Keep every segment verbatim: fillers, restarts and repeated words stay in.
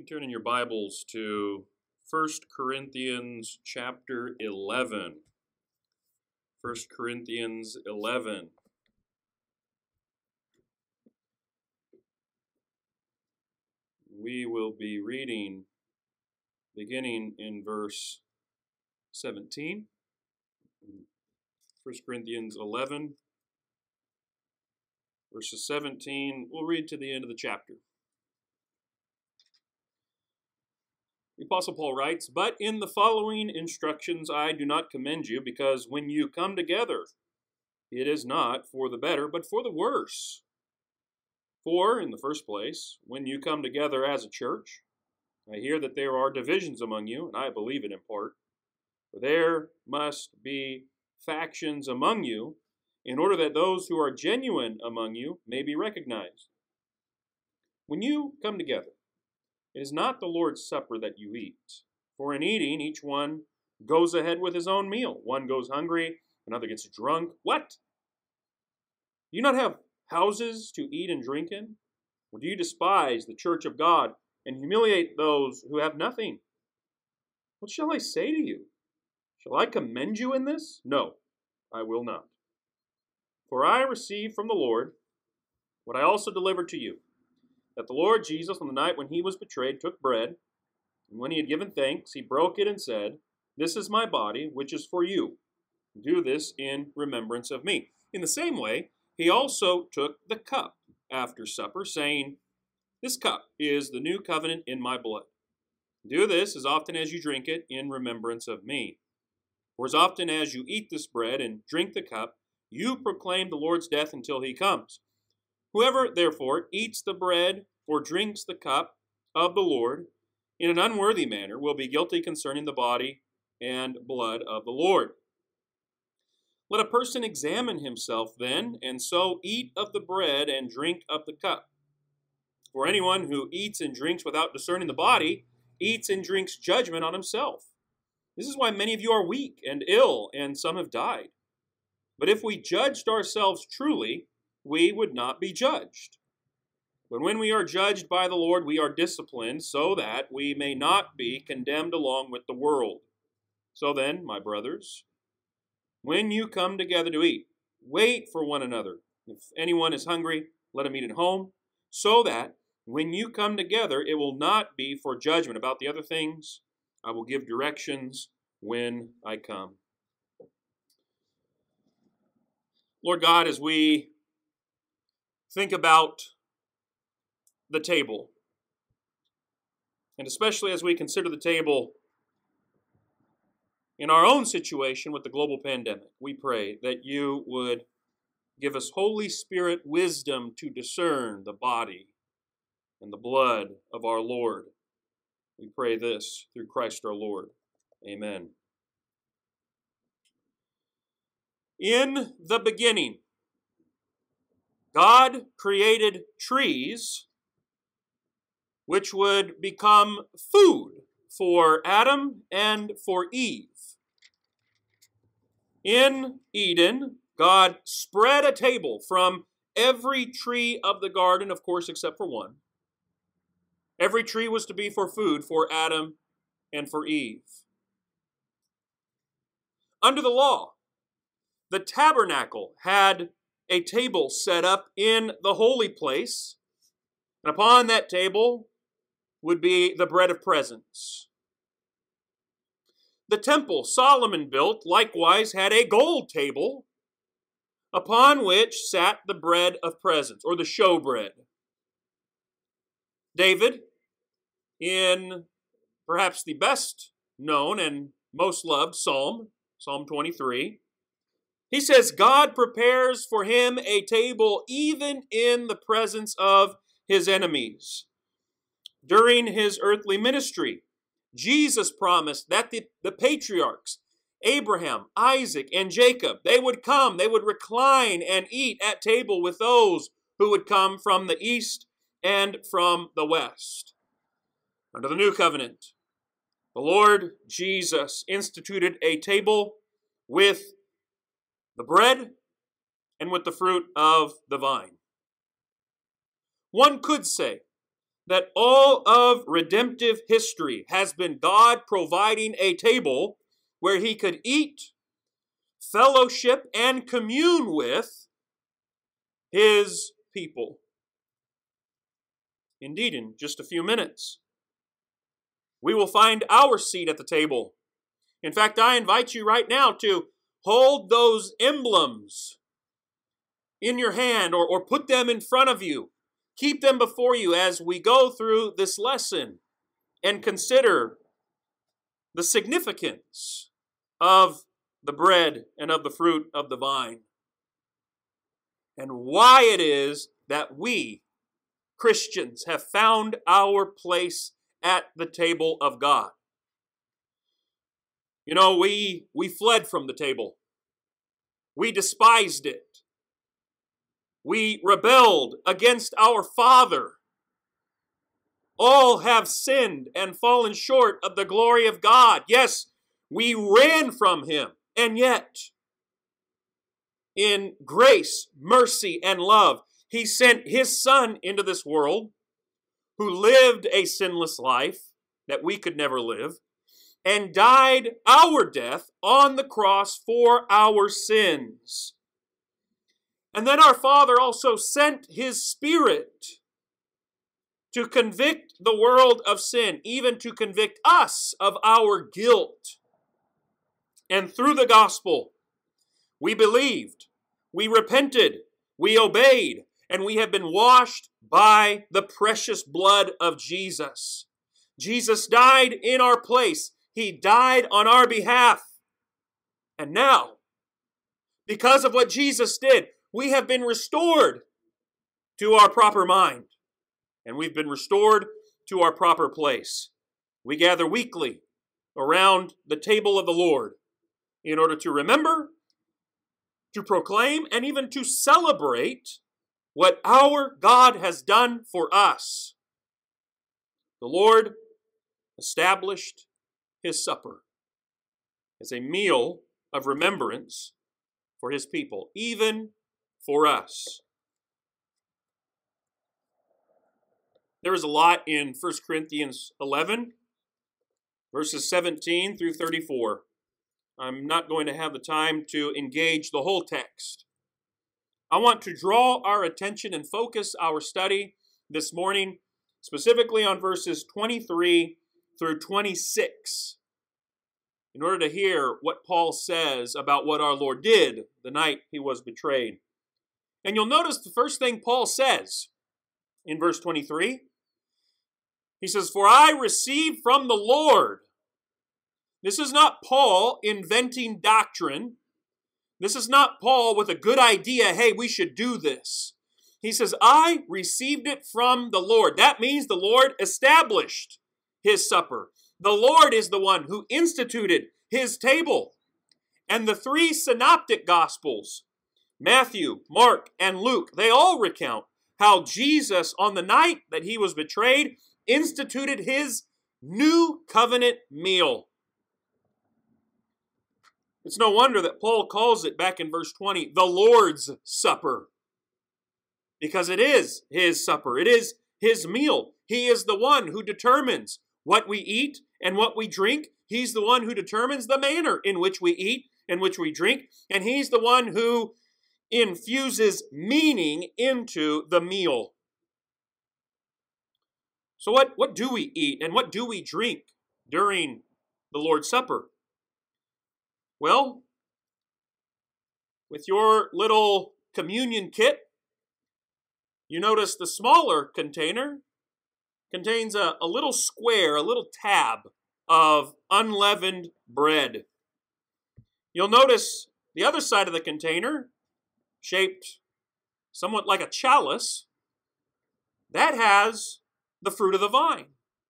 You turn in your Bibles to First Corinthians chapter eleven. First Corinthians eleven. We will be reading beginning in verse seventeen. First Corinthians eleven, verses seventeen. We'll read to the end of the chapter. The Apostle Paul writes, "But in the following instructions I do not commend you, because when you come together, it is not for the better, but for the worse. For, in the first place, when you come together as a church, I hear that there are divisions among you, and I believe it in part. For there must be factions among you, in order that those who are genuine among you may be recognized. When you come together, it is not the Lord's Supper that you eat. For in eating, each one goes ahead with his own meal. One goes hungry, another gets drunk. What? Do you not have houses to eat and drink in? Or do you despise the church of God and humiliate those who have nothing? What shall I say to you? Shall I commend you in this? No, I will not. For I received from the Lord what I also delivered to you, that the Lord Jesus, on the night when he was betrayed, took bread, and when he had given thanks, he broke it and said, 'This is my body, which is for you. Do this in remembrance of me.' In the same way, he also took the cup after supper, saying, 'This cup is the new covenant in my blood. Do this as often as you drink it in remembrance of me. For as often as you eat this bread and drink the cup, you proclaim the Lord's death until he comes. Whoever, therefore, eats the bread or drinks the cup of the Lord in an unworthy manner will be guilty concerning the body and blood of the Lord. Let a person examine himself then, and so eat of the bread and drink of the cup. For anyone who eats and drinks without discerning the body eats and drinks judgment on himself. This is why many of you are weak and ill, and some have died. But if we judged ourselves truly, we would not be judged. But when we are judged by the Lord, we are disciplined so that we may not be condemned along with the world. So then, my brothers, when you come together to eat, wait for one another. If anyone is hungry, let him eat at home, so that when you come together, it will not be for judgment. About the other things, I will give directions when I come." Lord God, as we think about the table, and especially as we consider the table in our own situation with the global pandemic, we pray that you would give us Holy Spirit wisdom to discern the body and the blood of our Lord. We pray this through Christ our Lord. Amen. In the beginning, God created trees which would become food for Adam and for Eve. In Eden, God spread a table from every tree of the garden, of course, except for one. Every tree was to be for food for Adam and for Eve. Under the law, the tabernacle had a table set up in the holy place, and upon that table would be the bread of presence. The temple Solomon built likewise had a gold table upon which sat the bread of presence, or the showbread. David, in perhaps the best known and most loved psalm, Psalm twenty-three, he says, God prepares for him a table even in the presence of his enemies. During his earthly ministry, Jesus promised that the, the patriarchs, Abraham, Isaac, and Jacob, they would come, they would recline and eat at table with those who would come from the east and from the west. Under the new covenant, the Lord Jesus instituted a table with the bread and with the fruit of the vine. One could say that all of redemptive history has been God providing a table where he could eat, fellowship, and commune with his people. Indeed, in just a few minutes, we will find our seat at the table. In fact, I invite you right now to hold those emblems in your hand or, or put them in front of you. Keep them before you as we go through this lesson and consider the significance of the bread and of the fruit of the vine, and why it is that we, Christians, have found our place at the table of God. You know, we, we fled from the table. We despised it. We rebelled against our Father. All have sinned and fallen short of the glory of God. Yes, we ran from him, and yet, in grace, mercy, and love, he sent his Son into this world, who lived a sinless life that we could never live, and died our death on the cross for our sins. And then our Father also sent his Spirit to convict the world of sin, even to convict us of our guilt. And through the gospel, we believed, we repented, we obeyed, and we have been washed by the precious blood of Jesus. Jesus died in our place. He died on our behalf. And now, because of what Jesus did, we have been restored to our proper mind. And we've been restored to our proper place. We gather weekly around the table of the Lord in order to remember, to proclaim, and even to celebrate what our God has done for us. The Lord established his supper as a meal of remembrance for his people, even for us. There is a lot in First Corinthians eleven, verses seventeen through thirty-four. I'm not going to have the time to engage the whole text. I want to draw our attention and focus our study this morning specifically on verses twenty-three through twenty-six in order to hear what Paul says about what our Lord did the night he was betrayed. And you'll notice the first thing Paul says in verse twenty-three. He says, "For I received from the Lord." This is not Paul inventing doctrine. This is not Paul with a good idea, hey, we should do this. He says, I received it from the Lord. That means the Lord established his supper. The Lord is the one who instituted his table. And the three synoptic gospels, Matthew, Mark, and Luke, they all recount how Jesus, on the night that he was betrayed, instituted his new covenant meal. It's no wonder that Paul calls it, back in verse twenty, the Lord's Supper. Because it is his supper. It is his meal. He is the one who determines what we eat and what we drink. He's the one who determines the manner in which we eat and which we drink. And he's the one who infuses meaning into the meal. So what, what do we eat and what do we drink during the Lord's Supper? Well, with your little communion kit, you notice the smaller container contains a, a little square, a little tab of unleavened bread. You'll notice the other side of the container, shaped somewhat like a chalice, that has the fruit of the vine.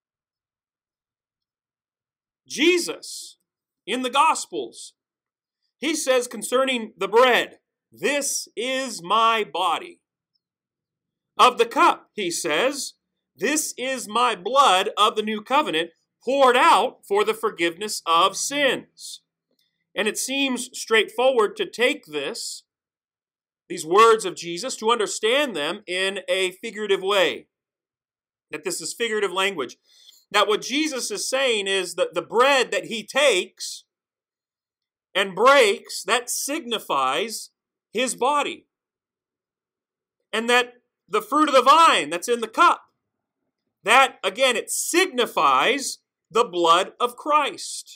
Jesus, in the Gospels, he says concerning the bread, "This is my body." Of the cup, he says, "This is my blood of the new covenant, poured out for the forgiveness of sins." And it seems straightforward to take this, these words of Jesus, to understand them in a figurative way. that this is figurative language. That what Jesus is saying is that the bread that he takes and breaks, that signifies his body. And that the fruit of the vine that's in the cup, that, again, it signifies the blood of Christ.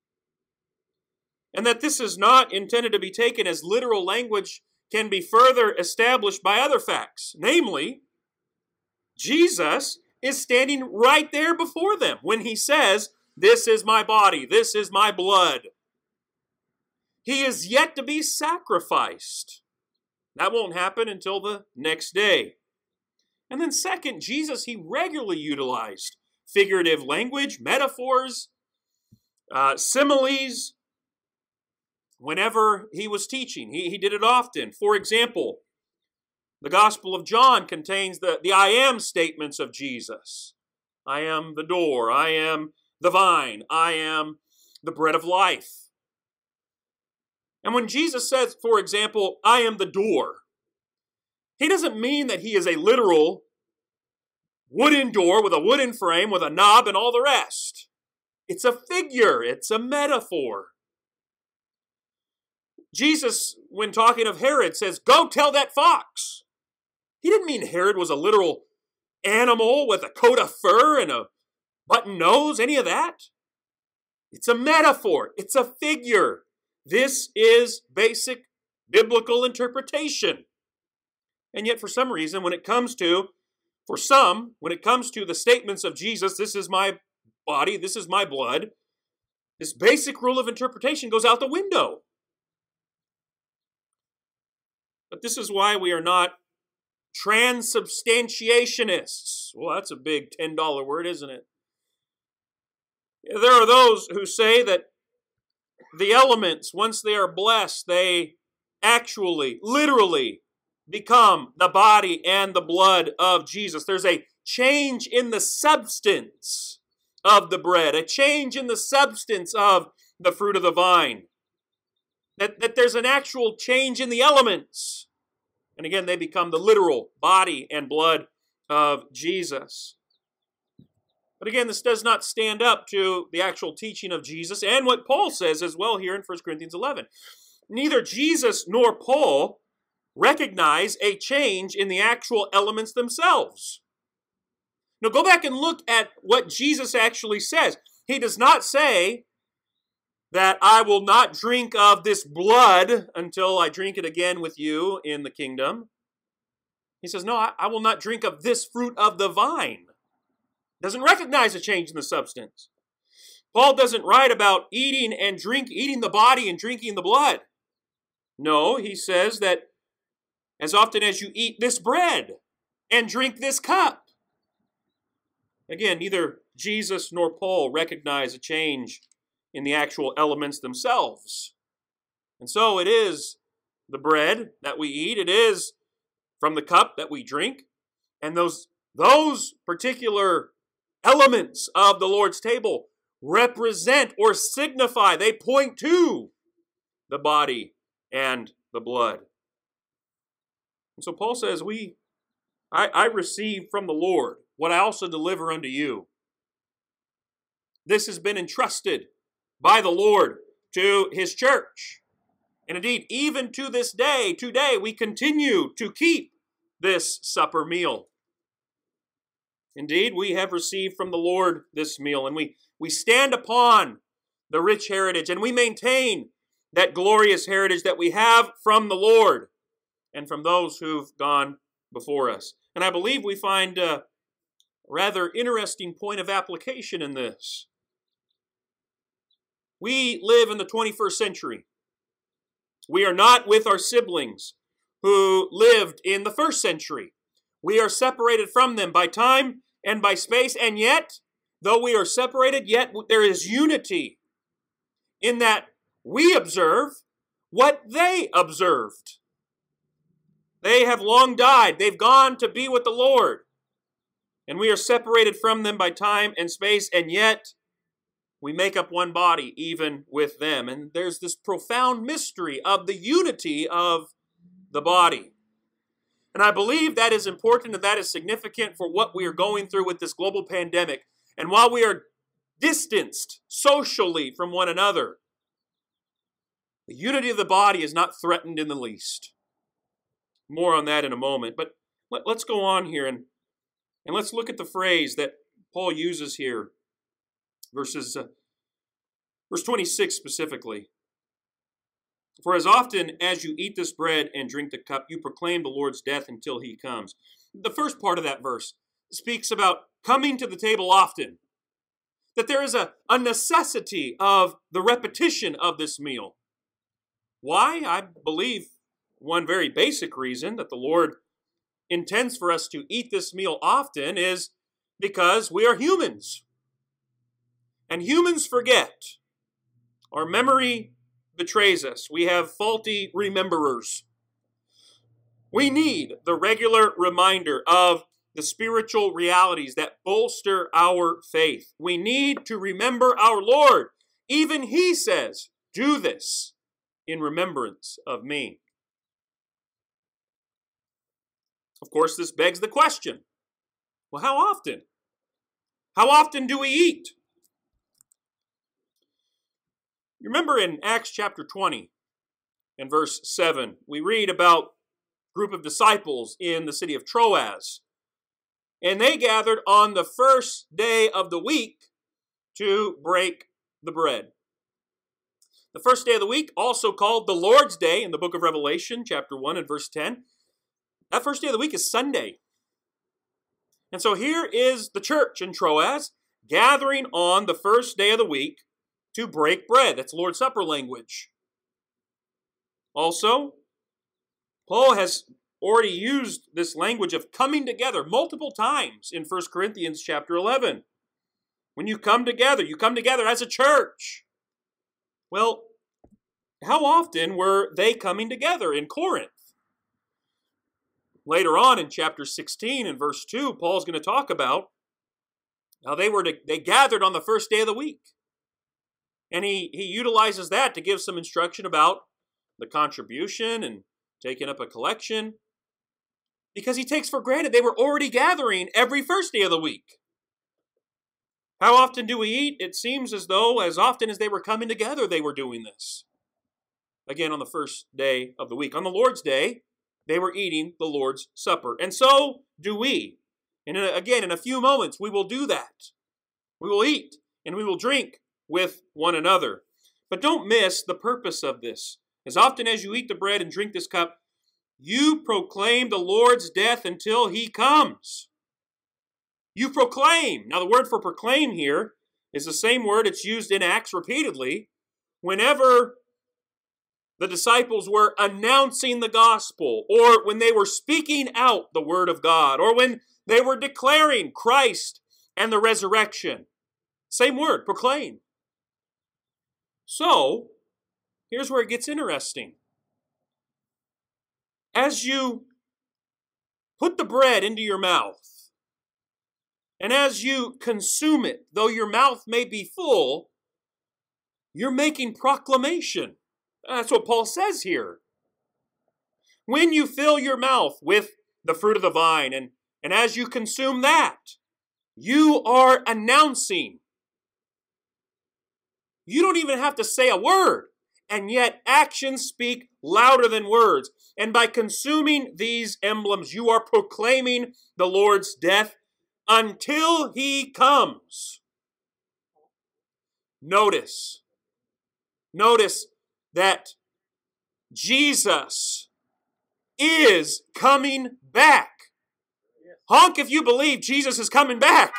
And that this is not intended to be taken as literal language can be further established by other facts. Namely, Jesus is standing right there before them when he says, "This is my body, this is my blood." He is yet to be sacrificed. That won't happen until the next day. And then second, Jesus, he regularly utilized figurative language, metaphors, uh, similes, whenever he was teaching. He, he did it often. For example, the Gospel of John contains the, the I am statements of Jesus. I am the door. I am the vine. I am the bread of life. And when Jesus says, for example, I am the door, he doesn't mean that he is a literal wooden door with a wooden frame with a knob and all the rest. It's a figure. It's a metaphor. Jesus, when talking of Herod, says, "Go tell that fox." He didn't mean Herod was a literal animal with a coat of fur and a button nose, any of that. It's a metaphor. It's a figure. This is basic biblical interpretation. And yet, for some reason, when it comes to, for some, when it comes to the statements of Jesus, "This is my body, this is my blood," this basic rule of interpretation goes out the window. But this is why we are not transubstantiationists. Well, that's a big ten dollar word, isn't it? There are those who say that the elements, once they are blessed, they actually, literally become the body and the blood of Jesus. There's a change in the substance of the bread, a change in the substance of the fruit of the vine. That, that there's an actual change in the elements. And again, they become the literal body and blood of Jesus. But again, this does not stand up to the actual teaching of Jesus and what Paul says as well here in First Corinthians eleven. Neither Jesus nor Paul recognize a change in the actual elements themselves. Now go back and look at what Jesus actually says. He does not say that I will not drink of this blood until I drink it again with you in the kingdom. He says, no, I, I will not drink of this fruit of the vine. Doesn't recognize a change in the substance. Paul doesn't write about eating and drink, eating the body and drinking the blood. No, he says that as often as you eat this bread and drink this cup. Again, neither Jesus nor Paul recognize a change in the actual elements themselves. And so it is the bread that we eat. It is from the cup that we drink. And those, those particular elements of the Lord's table represent or signify, they point to the body and the blood. And so Paul says, we, I, I receive from the Lord what I also deliver unto you. This has been entrusted by the Lord to his church. And indeed, even to this day, today, we continue to keep this supper meal. Indeed, we have received from the Lord this meal, and we, we stand upon the rich heritage, and we maintain that glorious heritage that we have from the Lord and from those who've gone before us. And I believe we find a rather interesting point of application in this. We live in the twenty-first century. We are not with our siblings who lived in the first century. We are separated from them by time and by space, and yet, though we are separated, yet there is unity in that we observe what they observed. They have long died. They've gone to be with the Lord. And we are separated from them by time and space, and yet we make up one body even with them. And there's this profound mystery of the unity of the body. And I believe that is important and that is significant for what we are going through with this global pandemic. And while we are distanced socially from one another, the unity of the body is not threatened in the least. More on that in a moment. But let, let's go on here and, and let's look at the phrase that Paul uses here. Verses, uh, verse twenty-six specifically. For as often as you eat this bread and drink the cup, you proclaim the Lord's death until he comes. The first part of that verse speaks about coming to the table often. That there is a, a necessity of the repetition of this meal. Why? I believe one very basic reason that the Lord intends for us to eat this meal often is because we are humans. And humans forget. Our memory betrays us. We have faulty rememberers. We need the regular reminder of the spiritual realities that bolster our faith. We need to remember our Lord. Even he says, do this in remembrance of me. Of course, this begs the question, well, how often? How often do we eat? You remember in Acts chapter twenty and verse seven, we read about a group of disciples in the city of Troas. And they gathered on the first day of the week to break the bread. The first day of the week, also called the Lord's Day in the book of Revelation, chapter one and verse ten. That first day of the week is Sunday. And so here is the church in Troas gathering on the first day of the week to break bread. That's Lord's Supper language. Also, Paul has already used this language of coming together multiple times in First Corinthians chapter eleven. When you come together, you come together as a church. Well, how often were they coming together in Corinth? Later on in chapter sixteen and verse two, Paul's going to talk about how they were to, they gathered on the first day of the week. And he, he utilizes that to give some instruction about the contribution and taking up a collection. Because he takes for granted they were already gathering every first day of the week. How often do we eat? It seems as though as often as they were coming together, they were doing this. Again, on the first day of the week. On the Lord's Day, they were eating the Lord's Supper. And so do we. And again, in a few moments, we will do that. We will eat and we will drink with one another. But don't miss the purpose of this. As often as you eat the bread and drink this cup, you proclaim the Lord's death until he comes. You proclaim. Now, the word for proclaim here is the same word it's used in Acts repeatedly. Whenever the disciples were announcing the gospel, or when they were speaking out the word of God, or when they were declaring Christ and the resurrection. Same word, proclaim. So, here's where it gets interesting. As you put the bread into your mouth, and as you consume it, though your mouth may be full, you're making proclamation. That's what Paul says here. When you fill your mouth with the fruit of the vine, and, and as you consume that, you are announcing. You don't even have to say a word, and yet actions speak louder than words. And by consuming these emblems, you are proclaiming the Lord's death until he comes. Notice, notice that Jesus is coming back. Honk if you believe Jesus is coming back.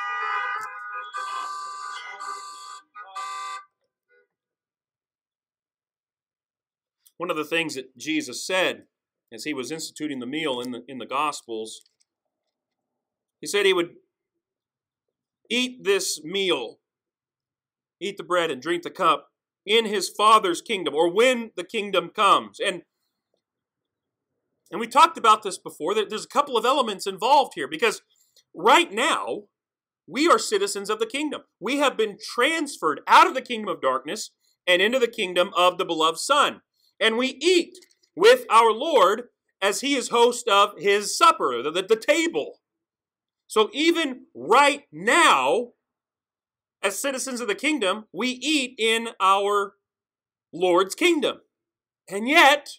One of the things that Jesus said as he was instituting the meal in the, in the Gospels, he said he would eat this meal, eat the bread and drink the cup in his Father's kingdom, or when the kingdom comes. And, and we talked about this before. There's a couple of elements involved here, because right now, we are citizens of the kingdom. We have been transferred out of the kingdom of darkness and into the kingdom of the beloved Son. And we eat with our Lord as he is host of his supper, the, the, the table. So even right now, as citizens of the kingdom, we eat in our Lord's kingdom. And yet,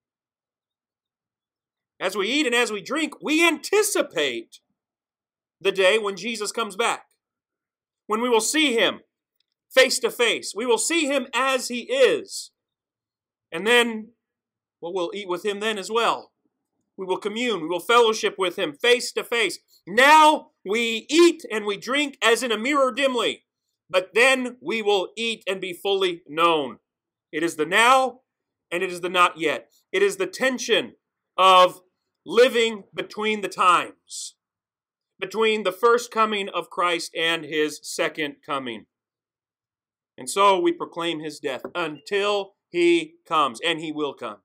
as we eat and as we drink, we anticipate the day when Jesus comes back, when we will see him face to face. We will see him as he is. And then, well, we'll eat with him then as well. We will commune. We will fellowship with him face to face. Now we eat and we drink as in a mirror dimly, but then we will eat and be fully known. It is the now and it is the not yet. It is the tension of living between the times, between the first coming of Christ and his second coming. And so we proclaim his death until he comes, and he will come.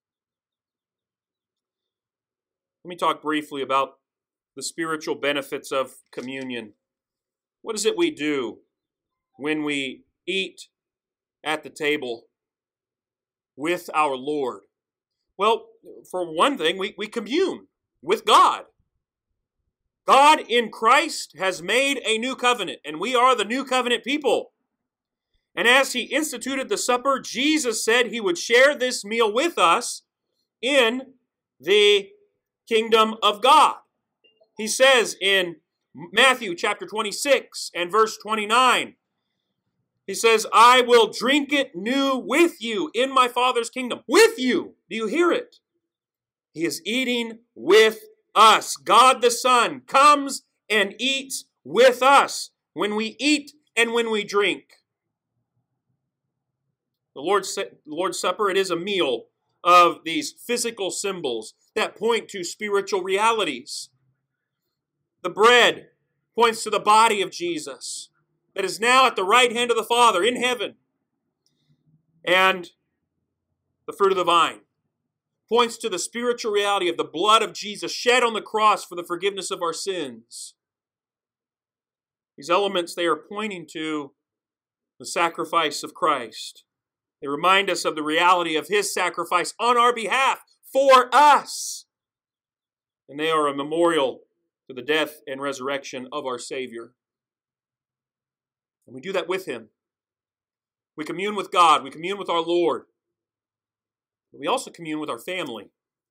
Let me talk briefly about the spiritual benefits of communion. What is it we do when we eat at the table with our Lord? Well, for one thing, we, we commune with God. God in Christ has made a new covenant, and we are the new covenant people. And as he instituted the supper, Jesus said he would share this meal with us in the kingdom of God. He says in Matthew chapter twenty-six and verse twenty-nine, he says, I will drink it new with you in my Father's kingdom. With you. Do you hear it? He is eating with us. God the Son comes and eats with us when we eat and when we drink. The Lord's, Lord's Supper, it is a meal of these physical symbols that point to spiritual realities. The bread points to the body of Jesus that is now at the right hand of the Father in heaven. And the fruit of the vine points to the spiritual reality of the blood of Jesus shed on the cross for the forgiveness of our sins. These elements, they are pointing to the sacrifice of Christ. They remind us of the reality of his sacrifice on our behalf for us. And they are a memorial to the death and resurrection of our Savior. And we do that with him. We commune with God. We commune with our Lord. But we also commune with our family.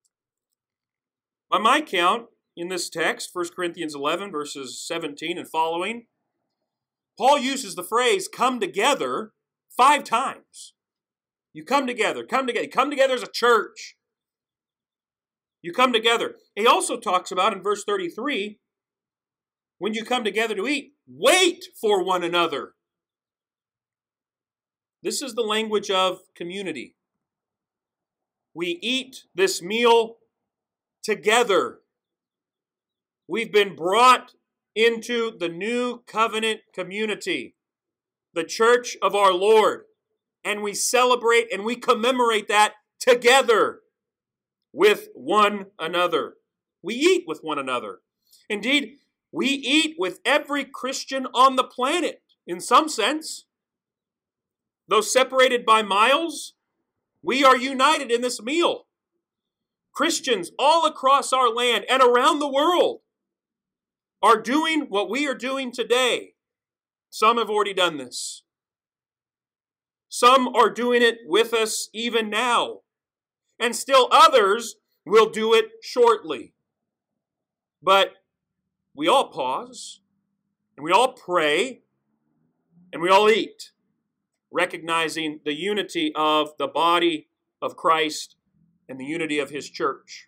By my count, in this text, First Corinthians eleven, verses seventeen and following, Paul uses the phrase, come together, five times. You come together, come together, come together as a church. You come together. He also talks about in verse thirty-three, when you come together to eat, wait for one another. This is the language of community. We eat this meal together. We've been brought into the new covenant community, the church of our Lord. And we celebrate and we commemorate that together with one another. We eat with one another. Indeed, we eat with every Christian on the planet, in some sense. Though separated by miles, we are united in this meal. Christians all across our land and around the world are doing what we are doing today. Some have already done this. Some are doing it with us even now. And still others will do it shortly. But we all pause, and we all pray, and we all eat, recognizing the unity of the body of Christ and the unity of his church.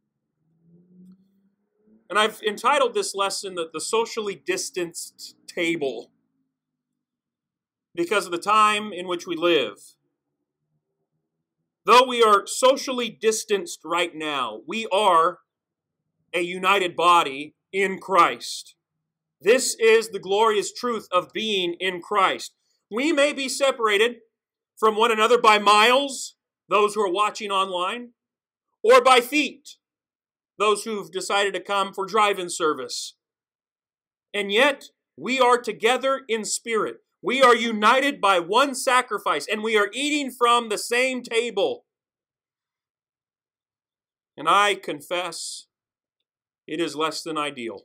And I've entitled this lesson the, the socially distanced table, because of the time in which we live. Though we are socially distanced right now, we are a united body in Christ. This is the glorious truth of being in Christ. We may be separated from one another by miles, those who are watching online, or by feet, those who've decided to come for drive-in service. And yet, we are together in spirit. We are united by one sacrifice, and we are eating from the same table. And I confess it is less than ideal.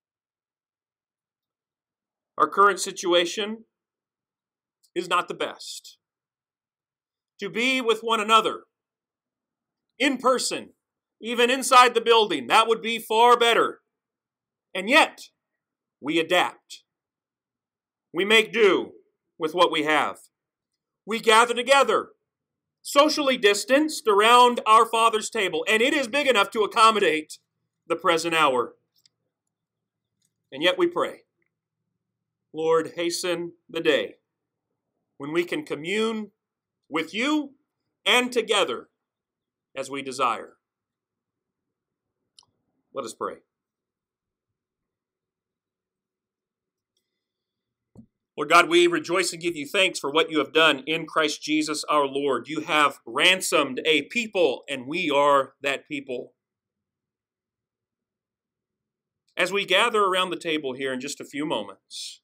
Our current situation is not the best. To be with one another, in person, even inside the building, that would be far better. And yet, we adapt. We make do with what we have. We gather together, socially distanced around our Father's table, and it is big enough to accommodate the present hour. And yet we pray, Lord, hasten the day when we can commune with you and together as we desire. Let us pray. Lord God, we rejoice and give you thanks for what you have done in Christ Jesus our Lord. You have ransomed a people, and we are that people. As we gather around the table here in just a few moments,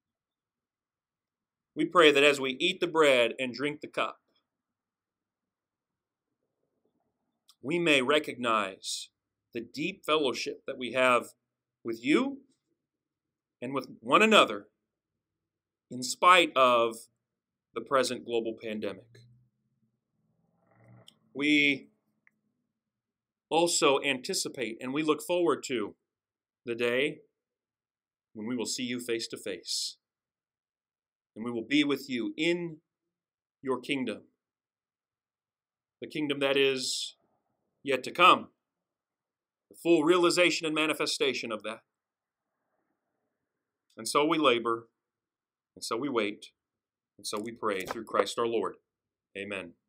we pray that as we eat the bread and drink the cup, we may recognize the deep fellowship that we have with you and with one another in spite of the present global pandemic. We also anticipate and we look forward to the day when we will see you face to face, and we will be with you in your kingdom, the kingdom that is yet to come, the full realization and manifestation of that. And so we labor, and so we wait, and so we pray through Christ our Lord. Amen.